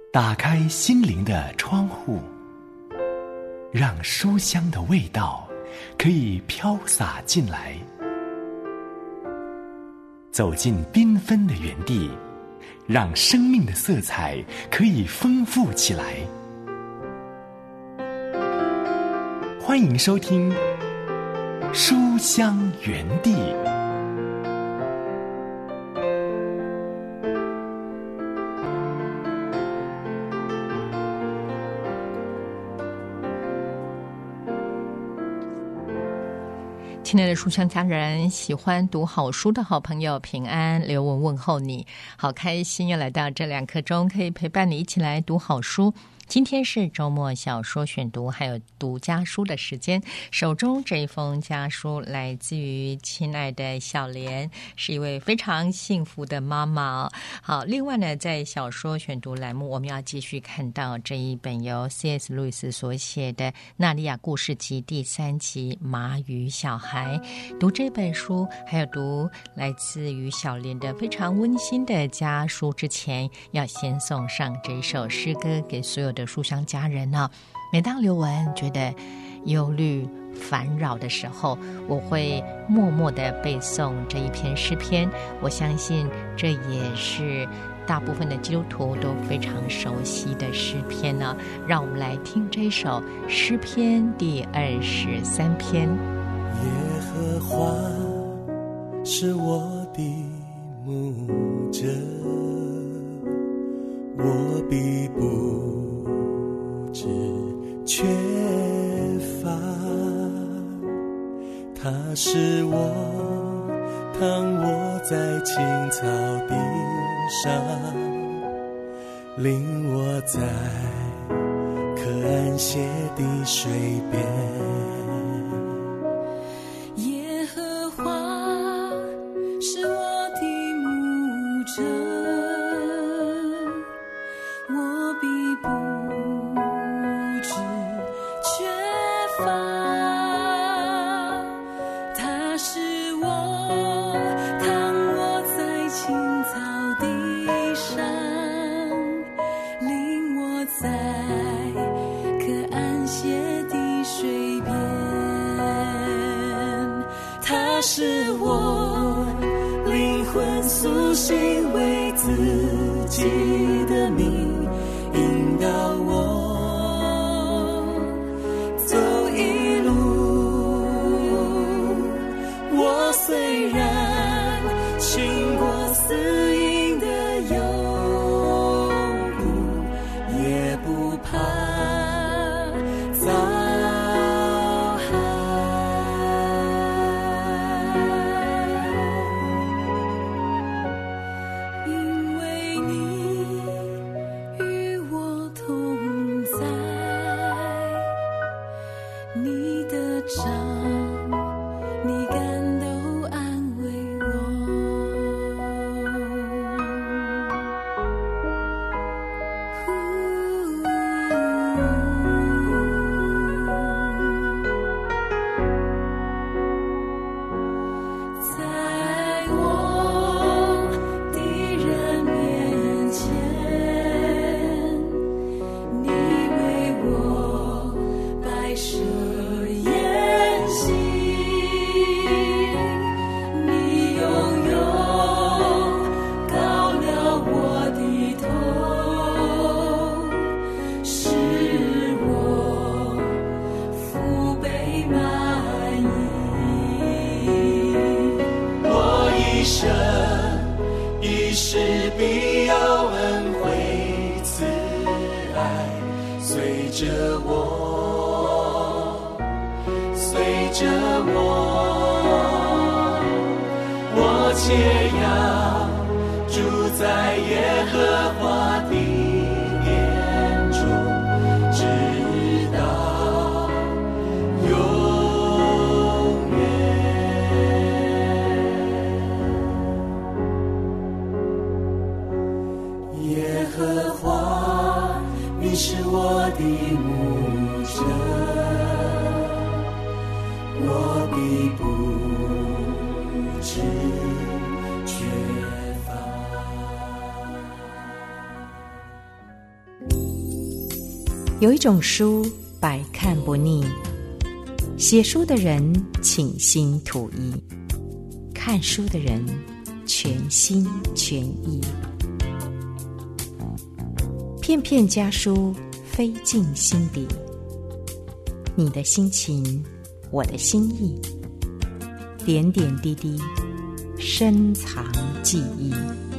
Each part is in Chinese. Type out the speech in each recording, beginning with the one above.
打开心灵的窗户，让书香的味道可以飘洒进来。走进缤纷的园地，让生命的色彩可以丰富起来。欢迎收听书香园地。 亲爱的书香家人，喜欢读好书的好朋友，平安，刘文问候你，好开心又来到这2刻钟，可以陪伴你一起来读好书。今天是周末小说选读还有读家书的时间，手中这一封家书来自于亲爱的小莲，是一位非常幸福的妈妈。好，另外呢，在小说选读栏目，我们要继续看到这一本由 C.S. 路易斯所写的《纳利亚故事集》第3集《马与小孩》。读这本书还有读来自于小莲的非常温馨的家书之前，要先送上这一首诗歌给所有的书香家人呢。每当刘文觉得忧虑烦扰的时候，我会默默地背诵这一篇诗篇。我相信这也是大部分的基督徒都非常熟悉的诗篇呢。让我们来听这首诗篇第23篇。 耶和华是我的牧者，我必不致缺乏。他使我躺卧在青草地上，领我在可安歇的水边。 使我灵魂苏醒，为自己的名引导我走一路。我虽然经过死荫的幽谷，也不怕且要住在耶和华的殿中，直到永远。耶和华，你是我的牧者，我必不致有一种书百看不腻，写书的人倾心吐意，看书的人全心全意。片片家书飞进心底，你的心情，我的心意，点点滴滴深藏记忆。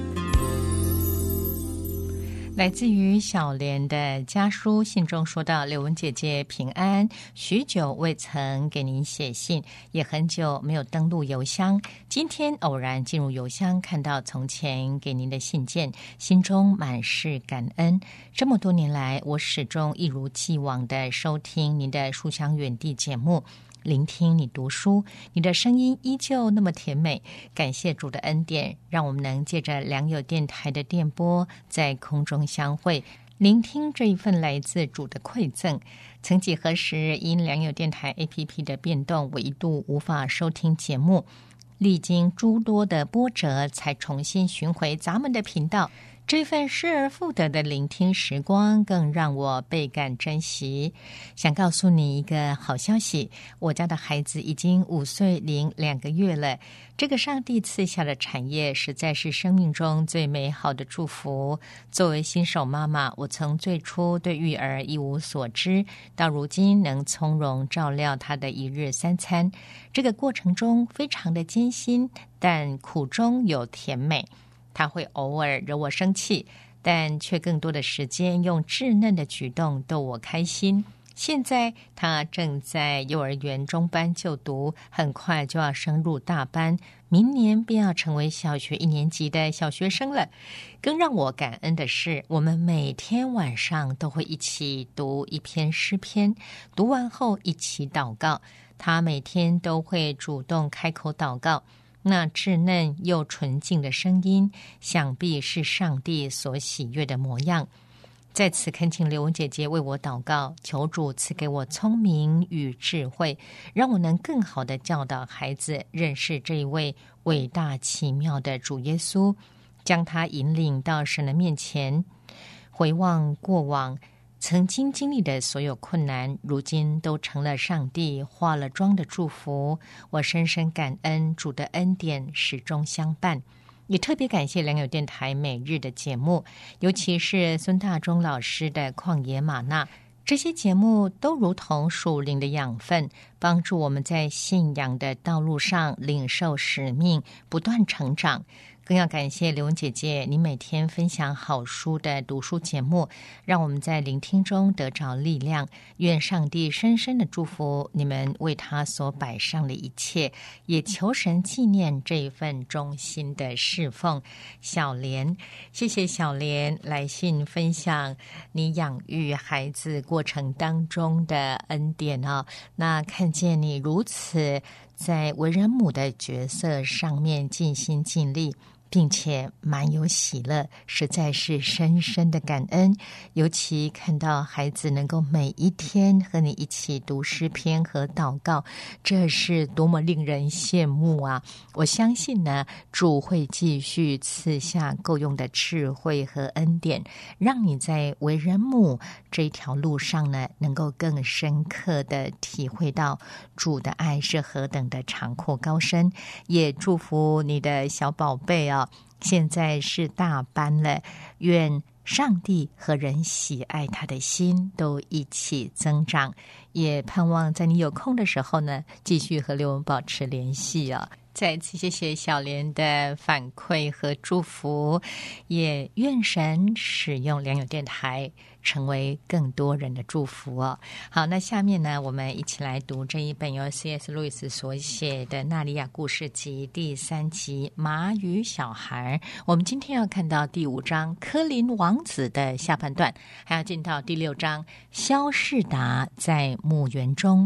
来自于小莲的家书信中说到，刘文姐姐平安，许久未曾给您写信，也很久没有登录邮箱，今天偶然进入邮箱，看到从前给您的信件，心中满是感恩。这么多年来，我始终一如既往地收听您的书香远地节目，聆听你读书，你的声音依旧那么甜美。感谢主的恩典，让我们能借着良友电台的电波在空中相会，聆听这一份来自主的馈赠。曾几何时，因良友电台 APP 的变动，我一度无法收听节目，历经诸多的波折，才重新寻回咱们的频道。这份失而复得的聆听时光，更让我倍感珍惜。想告诉你一个好消息，我家的孩子已经5岁零2个月了。这个上帝赐下的产业，实在是生命中最美好的祝福。作为新手妈妈，我从最初对育儿一无所知，到如今能从容照料他的1日3餐，这个过程中非常的艰辛，但苦中有甜美。他会偶尔惹我生气，但却更多的时间用稚嫩的举动逗我开心。现在他正在幼儿园中班就读，很快就要升入大班，明年便要成为小学1年级的小学生了。更让我感恩的是，我们每天晚上都会一起读一篇诗篇，读完后一起祷告。他每天都会主动开口祷告，那稚嫩又纯净的声音，想必是上帝所喜悦的模样。在此恳请刘文姐姐为我祷告，求主赐给我聪明与智慧，让我能更好地教导孩子认识这一位伟大奇妙的主耶稣，将他引领到神的面前。回望过往曾经经历的所有困难，如今都成了上帝化了妆的祝福。我深深感恩主的恩典始终相伴，也特别感谢良友电台每日的节目，尤其是孙大中老师的旷野吗哪。这些节目都如同属灵的养分，帮助我们在信仰的道路上领受使命，不断成长。更要感谢刘文姐姐，你每天分享好书的读书节目，让我们在聆听中得着力量。愿上帝深深的祝福你们为他所摆上的一切，也求神纪念这一份忠心的侍奉。小莲，谢谢小莲来信分享你养育孩子过程当中的恩典哦。那看见你如此在为人母的角色上面尽心尽力，并且满有喜乐，实在是深深的感恩。尤其看到孩子能够每一天和你一起读诗篇和祷告，这是多么令人羡慕啊！我相信呢，主会继续赐下够用的智慧和恩典，让你在为人母这一条路上呢，能够更深刻的体会到主的爱是何等的长阔高深。也祝福你的小宝贝啊，现在是大班了，愿上帝和人喜爱他的心都一起增长，也盼望在你有空的时候呢，继续和刘文保持联系啊。再次谢谢小莲的反馈和祝福，也愿神使用良友电台成为更多人的祝福哦。好，那下面呢，我们一起来读这一本由 C.S. 路易斯所写的《纳利亚故事集》第3集《马与小孩》。我们今天要看到第5章科林王子的下半段，还要进到第6章肖士达在墓园中。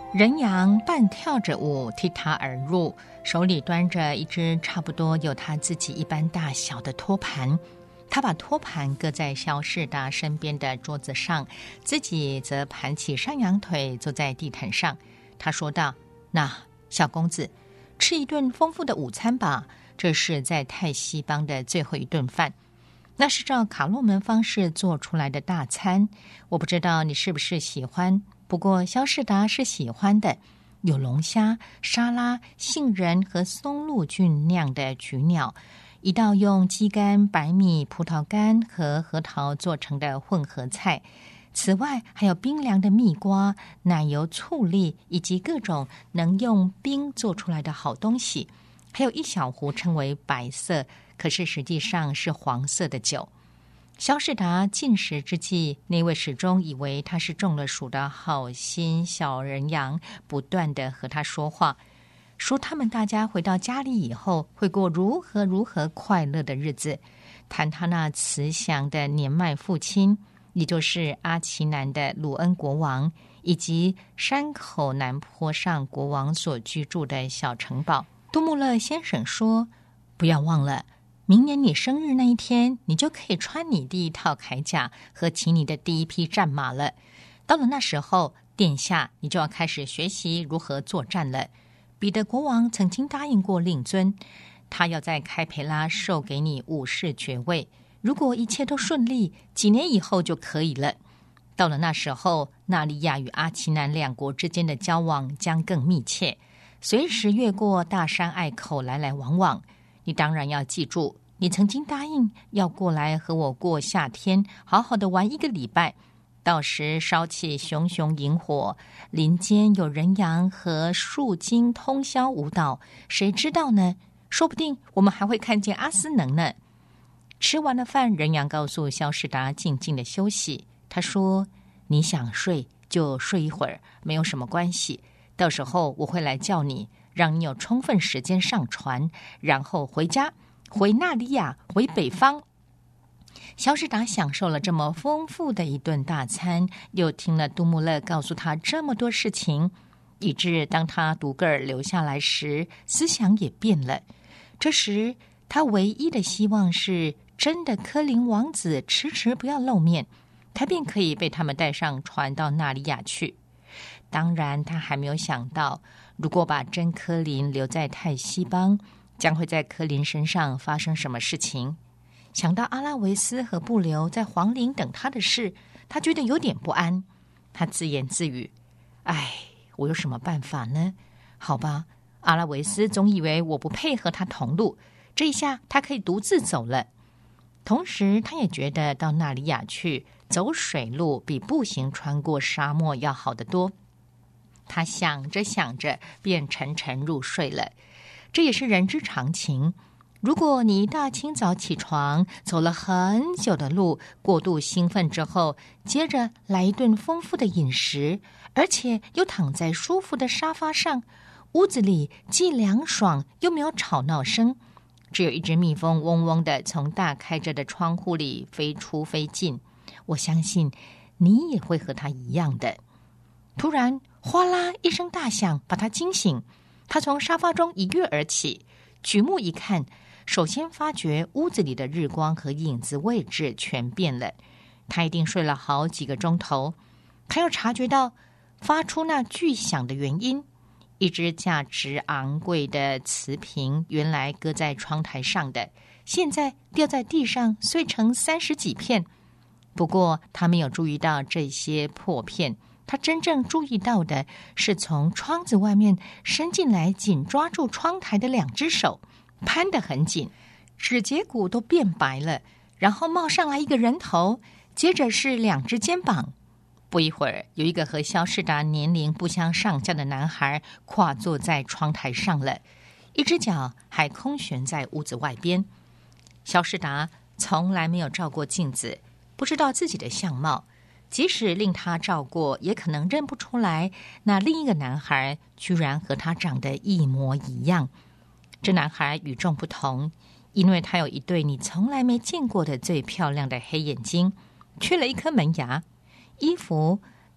人羊半跳着舞踢他而入，手里端着一只差不多有他自己一般大小的托盘。他把托盘搁在萧世达身边的桌子上，自己则盘起山羊腿坐在地毯上。他说道：那小公子，吃一顿丰富的午餐吧，这是在泰西邦的最后一顿饭，那是照卡洛门方式做出来的大餐，我不知道你是不是喜欢，不过萧世达是喜欢的，有龙虾、沙拉、杏仁和松露菌酿的菊鸟，一道用鸡肝、白米、葡萄干和核桃做成的混合菜，此外还有冰凉的蜜瓜、奶油醋栗以及各种能用冰做出来的好东西，还有一小壶称为白色，可是实际上是黄色的酒。萧世达进食之际，那位始终以为他是中了暑的好心小人羊不断地和他说话，说他们大家回到家里以后会过如何快乐的日子，谈他那慈祥的年迈父亲，也就是阿奇南的鲁恩国王，以及山口南坡上国王所居住的小城堡。杜穆勒先生说，不要忘了，明年你生日那一天，你就可以穿你第一套铠甲和骑你的第一匹战马了。到了那时候，殿下你就要开始学习如何作战了。彼得国王曾经答应过令尊，他要在开培拉授给你武士爵位，如果一切都顺利，几年以后就可以了。到了那时候，纳利亚与阿奇南两国之间的交往将更密切，随时越过大山隘口来来往往。你当然要记住，你曾经答应要过来和我过夏天，好好的玩1个礼拜。到时烧起熊熊萤火，林间有人羊和树精通宵舞蹈，谁知道呢？说不定我们还会看见阿斯能呢。吃完了饭，人羊告诉萧世达静静的休息。他说：你想睡就睡一会儿，没有什么关系，到时候我会来叫你，让你有充分时间上船，然后回家，回纳利亚，回北方。萧世达享受了这么丰富的一顿大餐，又听了杜穆勒告诉他这么多事情，以致当他独个儿留下来时，思想也变了。这时他唯一的希望是真的科林王子迟迟不要露面，他便可以被他们带上船到纳利亚去。当然他还没有想到，如果把真科林留在泰西邦，将会在科林身上发生什么事情。想到阿拉维斯和布留在皇陵等他的事，他觉得有点不安。他自言自语：哎，我有什么办法呢？好吧，阿拉维斯总以为我不配和他同路，这一下他可以独自走了。同时他也觉得到纳利亚去走水路比步行穿过沙漠要好得多。他想着想着便沉沉入睡了。这也是人之常情，如果你一大清早起床，走了很久的路，过度兴奋之后，接着来一顿丰富的饮食，而且又躺在舒服的沙发上，屋子里既凉爽又没有吵闹声，只有一只蜜蜂嗡嗡地从大开着的窗户里飞出飞进。我相信你也会和他一样的。突然哗啦一声大响把他惊醒，他从沙发中一跃而起，举目一看，首先发觉屋子里的日光和影子位置全变了。他一定睡了好几个钟头。他又察觉到发出那巨响的原因，一只价值昂贵的瓷瓶原来搁在窗台上的，现在掉在地上碎成30几片。不过他没有注意到这些破片，他真正注意到的是从窗子外面伸进来紧抓住窗台的2只手，攀得很紧，指节骨都变白了，然后冒上来一个人头，接着是2只肩膀。不一会儿，有一个和萧世达年龄不相上下的男孩跨坐在窗台上了，一只脚还空悬在屋子外边。萧世达从来没有照过镜子，不知道自己的相貌，即使令他照过，也可能认不出来那另一个男孩居然和他长得一模一样。这男孩与众不同，因为他有一对你从来没见过的最漂亮的黑眼睛，缺了一颗门牙，衣服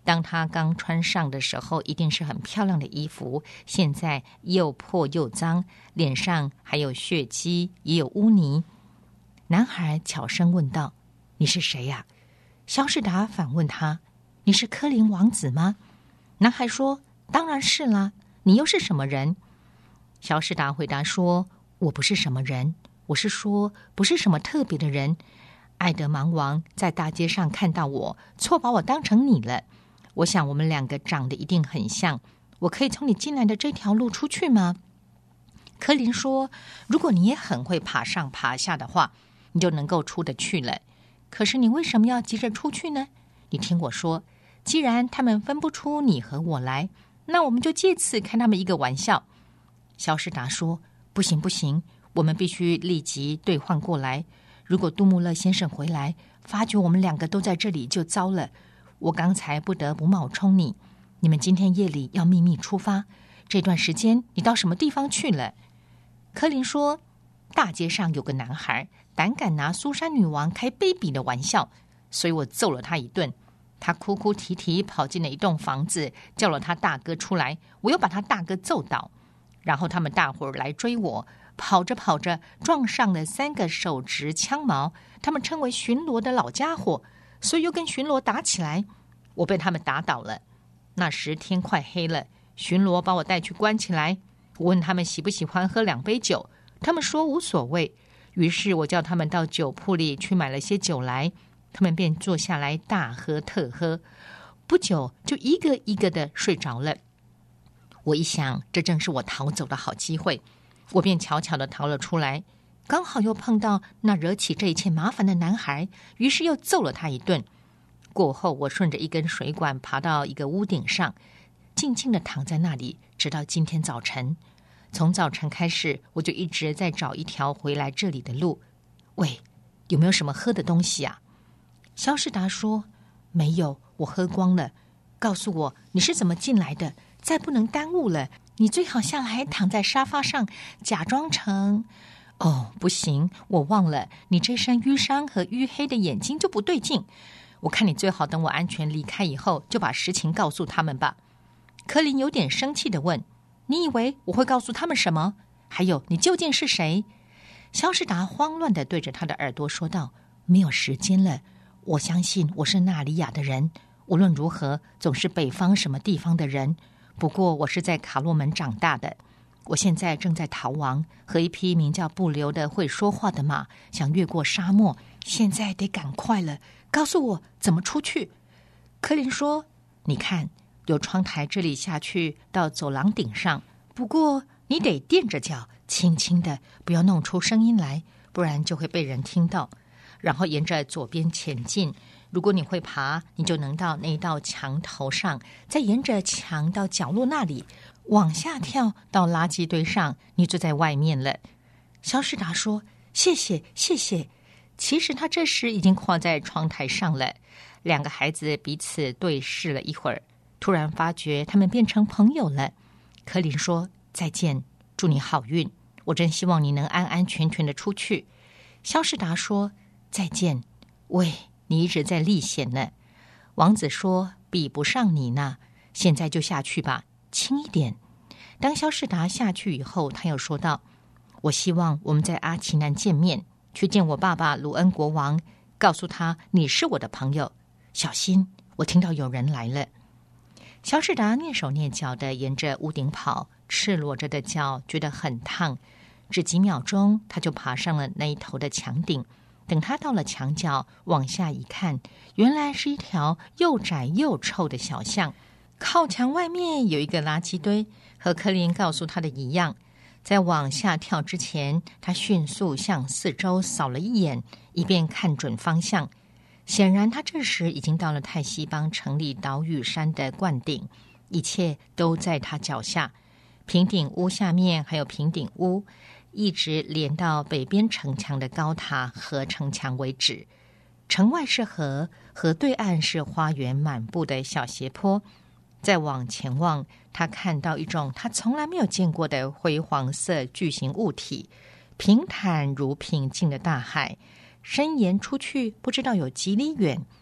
当他刚穿上的时候，一定是很漂亮的衣服，现在又破又脏，脸上还有血迹，也有污泥。男孩悄声问道：你是谁呀？肖士达反问他：你是科林王子吗？男孩说：当然是啦，你又是什么人？肖士达回答说：我不是什么人，我是说不是什么特别的人。爱德芒王在大街上看到我，错把我当成你了。我想我们两个长得一定很像，我可以从你进来的这条路出去吗？科林说：如果你也很会爬上爬下的话，你就能够出得去了。可是你为什么要急着出去呢？你听我说，既然他们分不出你和我来，那我们就借此开他们一个玩笑。肖士达说：不行不行，我们必须立即兑换过来。如果杜穆勒先生回来，发觉我们两个都在这里就糟了。我刚才不得不冒充你。你们今天夜里要秘密出发，这段时间你到什么地方去了？科林说：大街上有个男孩胆敢拿苏珊女王开卑鄙的玩笑，所以我揍了他一顿。他哭哭啼啼跑进了一栋房子，叫了他大哥出来，我又把他大哥揍倒。然后他们大伙儿来追我，跑着跑着撞上了3个手执枪矛，他们称为巡逻的老家伙，所以又跟巡逻打起来，我被他们打倒了。那时天快黑了，巡逻把我带去关起来。我问他们喜不喜欢喝2杯酒，他们说无所谓。于是我叫他们到酒铺里去买了些酒来，他们便坐下来大喝特喝，不久就一个一个的睡着了。我一想，这正是我逃走的好机会，我便悄悄地逃了出来，刚好又碰到那惹起这一切麻烦的男孩，于是又揍了他一顿。过后我顺着一根水管爬到一个屋顶上，静静地躺在那里，直到今天早晨。从早晨开始，我就一直在找一条回来这里的路。喂，有没有什么喝的东西啊？肖士达说：没有，我喝光了。告诉我你是怎么进来的，再不能耽误了，你最好下来躺在沙发上，假装成……哦，不行，我忘了，你这身淤伤和淤黑的眼睛就不对劲。我看你最好等我安全离开以后，就把实情告诉他们吧。科林有点生气地问：你以为我会告诉他们什么？还有，你究竟是谁？肖士达慌乱地对着他的耳朵说道：没有时间了，我相信我是纳里亚的人，无论如何总是北方什么地方的人。不过我是在卡洛门长大的，我现在正在逃亡，和一匹名叫布留的会说话的马想越过沙漠，现在得赶快了，告诉我怎么出去。科林说：你看，有窗台这里下去到走廊顶上，不过你得垫着脚，轻轻的，不要弄出声音来，不然就会被人听到。然后沿着左边前进，如果你会爬，你就能到那道墙头上，再沿着墙到角落那里往下跳到垃圾堆上，你就在外面了。肖士达说：谢谢谢谢。其实他这时已经跨在窗台上了。2个孩子彼此对视了一会儿，突然发觉他们变成朋友了。科林说：再见，祝你好运，我真希望你能安安全全的出去。肖士达说：再见。喂，你一直在历险呢。王子说：比不上你呢，现在就下去吧，轻一点。当肖士达下去以后，他又说道：我希望我们在阿奇南见面，去见我爸爸鲁恩国王，告诉他你是我的朋友。小心，我听到有人来了。肖士达蹑手蹑脚地沿着屋顶跑，赤裸着的脚觉得很烫，只几秒钟他就爬上了那一头的墙顶。等他到了墙角，往下一看，原来是一条又窄又臭的小巷，靠墙外面有一个垃圾堆，和科林告诉他的一样。在往下跳之前，他迅速向四周扫了一眼，以便看准方向。显然他这时已经到了泰西邦城里岛屿山的冠顶，一切都在他脚下。平顶屋下面还有平顶屋，一直连到北边城墙的高塔和城墙为止。城外是河，河对岸是花园满布的小斜坡。再往前望，他看到一种他从来没有见过的灰黄色巨型物体，平坦如平静的大海，伸延出去不知道有几里远。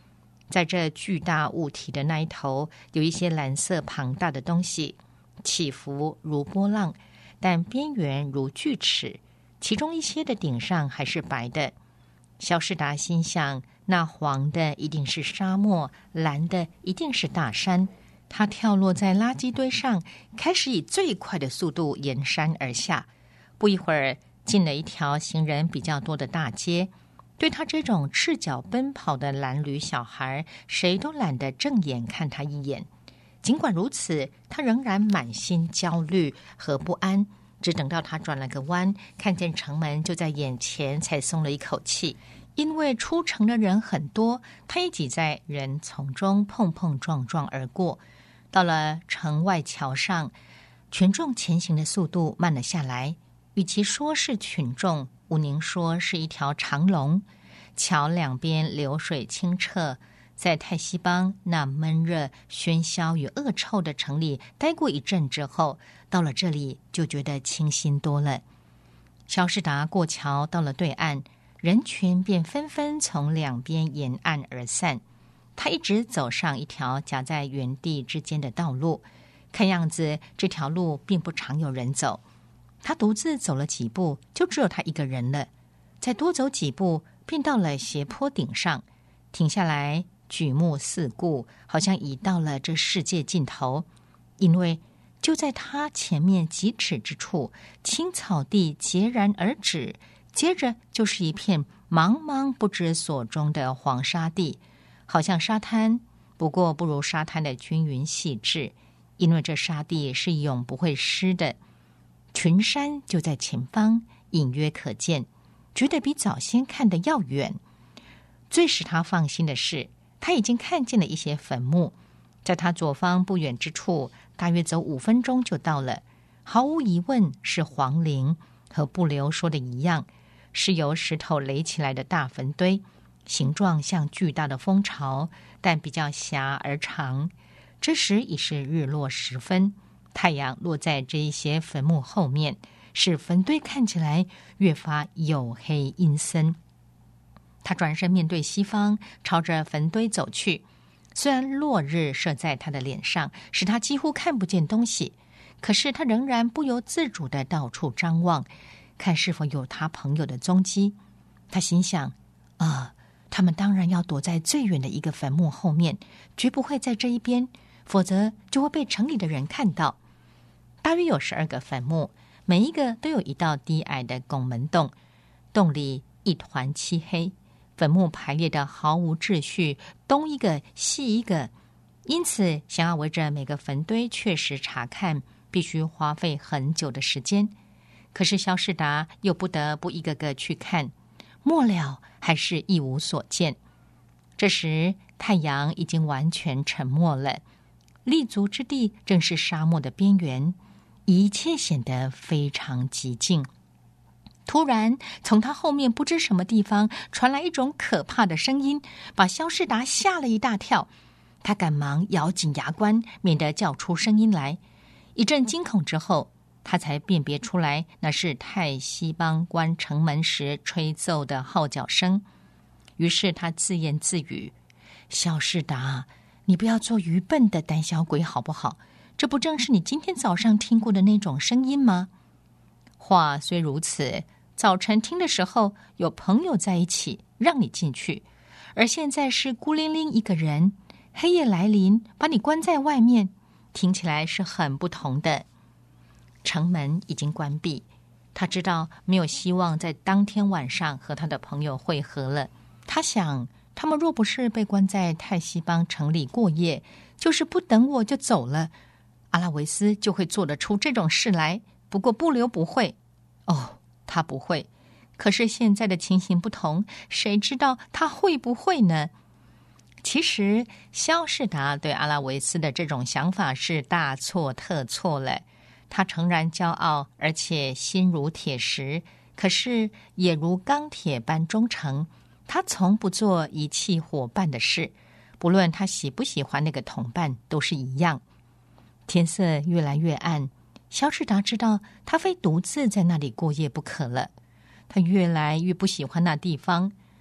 在这巨大物体的那一头，有一些蓝色庞大的东西，起伏如波浪，但边缘如锯齿，其中一些的顶上还是白的。萧士达心想，那黄的一定是沙漠，蓝的一定是大山。他跳落在垃圾堆上，开始以最快的速度沿山而下。不一会儿，进了一条行人比较多的大街。对他这种赤脚奔跑的蓝驴小孩，谁都懒得正眼看他一眼。尽管如此，他仍然满心焦虑和不安。只等到他转了个弯，看见城门就在眼前，才松了一口气。因为出城的人很多，他也挤在人丛中碰碰撞撞而过。到了城外桥上，群众前行的速度慢了下来。与其说是群众，毋宁说是一条长龙。桥两边流水清澈，在泰西邦那闷热、喧嚣与恶臭的城里待过一阵之后，到了这里就觉得清新多了。萧士达过桥到了对岸，人群便纷纷从两边沿岸而散。他一直走上一条夹在原地之间的道路，看样子这条路并不常有人走。他独自走了几步，就只有他一个人了。再多走几步，便到了斜坡顶上，停下来举目四顾，好像已到了这世界尽头。因为就在他前面几尺之处，青草地截然而止，接着就是一片茫茫不知所终的黄沙地，好像沙滩，不过不如沙滩的均匀细致，因为这沙地是永不会湿的。群山就在前方，隐约可见，觉得比早先看得要远。最使他放心的是，他已经看见了一些坟墓，在他左方不远之处，大约走5分钟就到了。毫无疑问是皇陵，和布留说的一样，是由石头垒起来的大坟堆，形状像巨大的蜂巢，但比较狭而长。这时已是日落时分，太阳落在这一些坟墓后面，使坟堆看起来越发黝黑阴森。他转身面对西方，朝着坟堆走去。虽然落日射在他的脸上，使他几乎看不见东西，可是他仍然不由自主地到处张望，看是否有他朋友的踪迹。他心想，他们当然要躲在最远的一个坟墓后面，绝不会在这一边，否则就会被城里的人看到。大约有12个坟墓，每一个都有一道低矮的拱门洞，洞里一团漆黑，坟墓排列的毫无秩序，东一个西一个，因此想要围着每个坟堆确实查看，必须花费很久的时间。可是萧士达又不得不一个个去看，末了还是一无所见。这时太阳已经完全沉没了，立足之地正是沙漠的边缘，一切显得非常寂静。突然从他后面不知什么地方传来一种可怕的声音，把萧士达吓了一大跳。他赶忙咬紧牙关，免得叫出声音来。一阵惊恐之后，他才辨别出来，那是泰西邦关城门时吹奏的号角声。于是他自言自语，萧士达，你不要做愚笨的胆小鬼好不好？这不正是你今天早上听过的那种声音吗？话虽如此，早晨听的时候有朋友在一起，让你进去，而现在是孤零零一个人，黑夜来临，把你关在外面，听起来是很不同的。城门已经关闭，他知道没有希望在当天晚上和他的朋友会合了。他想，他们若不是被关在泰西邦城里过夜，就是不等我就走了，阿拉维斯就会做得出这种事来。不过布留不会，他不会。可是现在的情形不同，谁知道他会不会呢？其实萧士达对阿拉维斯的这种想法是大错特错了。他诚然骄傲，而且心如铁石，可是也如钢铁般忠诚。他从不做遗弃伙伴的事，不论他喜不喜欢那个同伴，都是一样。天色越来越暗，萧士达知道他非独自在那里过夜不可了。他越来越不喜欢那地方，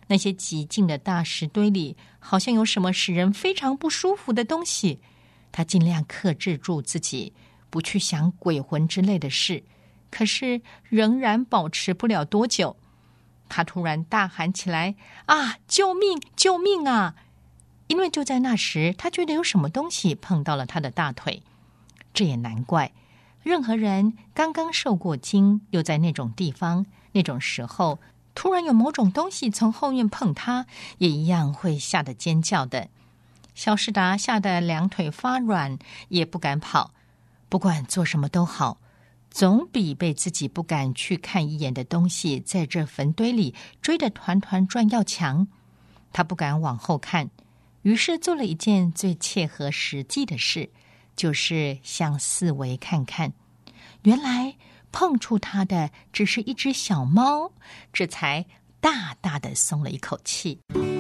那些极静的大石堆里好像有什么使人非常不舒服的东西。他尽量克制住自己，不去想鬼魂之类的事，可是仍然保持不了多久。他突然大喊起来：啊，救命，救命啊！因为就在那时，他觉得有什么东西碰到了他的大腿。这也难怪，任何人刚刚受过惊，又在那种地方，那种时候突然有某种东西从后面碰他，也一样会吓得尖叫的。小士达吓得两腿发软，也不敢跑。不管做什么都好，总比被自己不敢去看一眼的东西在这坟堆里追得团团转要强。他不敢往后看，于是做了一件最切合实际的事，就是向四围看看。原来碰触他的只是一只小猫，这才大大的松了一口气。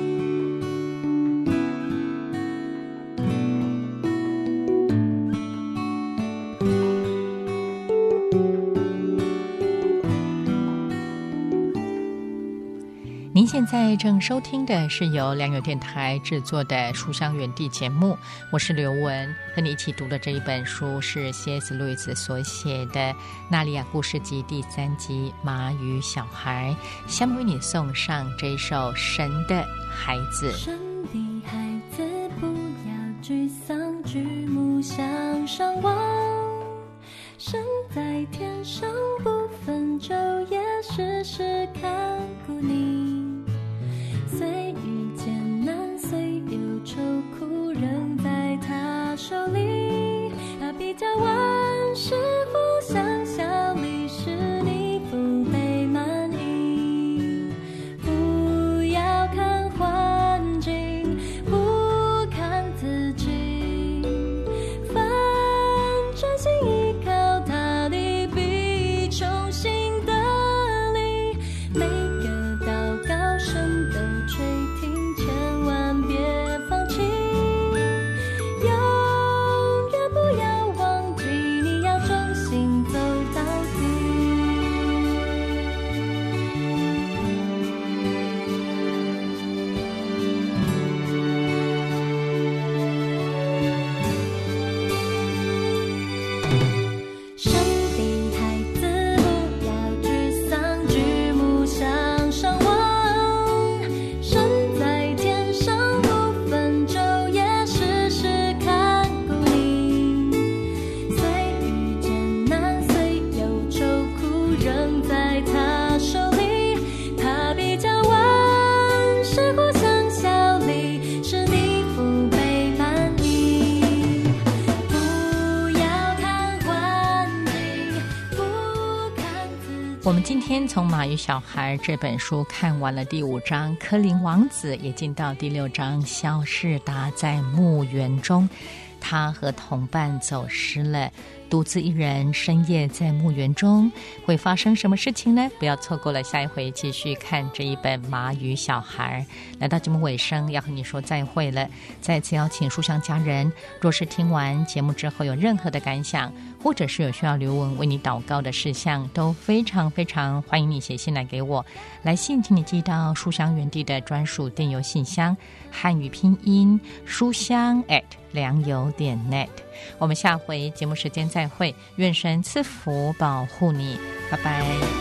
您现在正收听的是由良友电台制作的书香园地节目，我是刘文，和你一起读的这一本书是 C.S. 路易斯所写的《纳利亚故事集》第3集《马与小孩》。下面为你送上这一首《神的孩子》。 神的孩子，不要沮丧，举目向上望，神在天上不分昼夜，时时看顾你。虽遇艰难，虽有愁苦，仍在他手里。他比较万事互相效力，使你福杯满溢。不要看环境，不看自己，反专心依靠他的必重新得力。每个祷告声都垂听，千万别放弃，永远不要忘记，你要忠心走到底。神的孩子，不要沮丧，举目向上望，神在天上不分昼夜，时时看顾你。虽遇艰难，虽有愁苦，仍在他手里。他比较万事互相效力，使你福杯满溢。不要看环境，不看自己。 我们今天从《马与小孩》这本书看完了第5章，科林王子也进到第6章，小士达在墓园中，他和同伴走失了，独自一人深夜在墓园中，会发生什么事情呢？不要错过了下一回继续看这一本《马与小孩》。来到节目尾声，要和你说再会了。再次邀请书香家人，若是听完节目之后有任何的感想，或者是有需要刘文为你祷告的事项，都非常非常欢迎你写信来给我。来信请你寄到书香园地的专属电邮信箱，汉语拼音书香良友.net。我们下回节目时间再会，愿神赐福保护你，拜拜。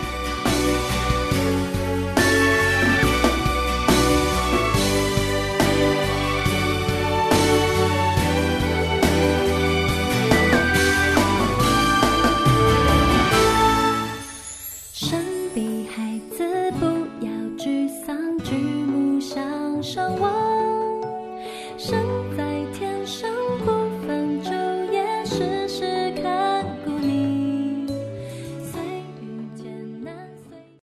神的孩子，不要沮丧，举目向上望，神